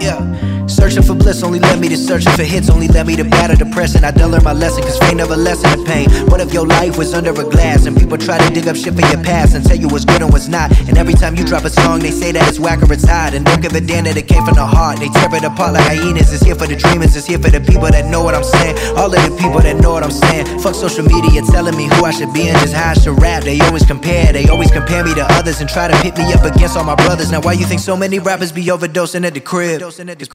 Searching for bliss only led me to searching for hits, only led me to battle depression. I done learned my lesson, cause fame never lessen the pain. What if your life was under a glass and people try to dig up shit for your past and tell you what's good and what's not? And every time you drop a song they say that it's whack or it's hot, and don't give a damn that it came from the heart. They tear it apart like hyenas. It's here for the dreamers, it's here for the people that know what I'm saying. All of the people that know what I'm saying. Fuck social media telling me who I should be and just how I should rap. They always compare me to others and try to pit me up against all my brothers. Now why you think so many rappers be overdosing at the crib?